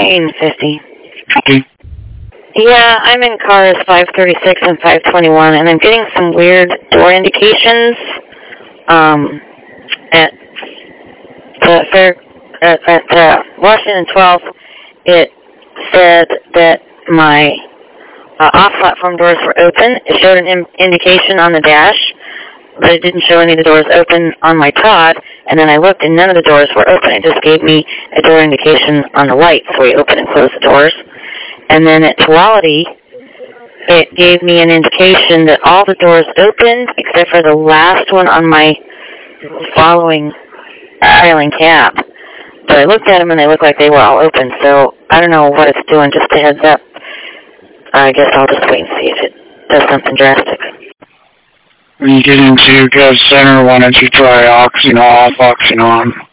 950. Okay. Yeah, I'm in cars 536 and 521, and I'm getting some weird door indications. At Washington 12th, it said that my off-platform doors were open. It showed an indication on the dash, but it didn't show any of the doors open on my Todd. And then I looked, and none of the doors were open. It just gave me a door indication on the lights where you open and close the doors. And then at Tuality, it gave me an indication that all the doors opened except for the last one on my following trailing cab. But I looked at them, and they looked like they were all open. So I don't know what it's doing. Just a heads up. I guess I'll just wait and see if it does something drastic. When you get into Gov Center, why don't you try Oxygen off, Oxygen on?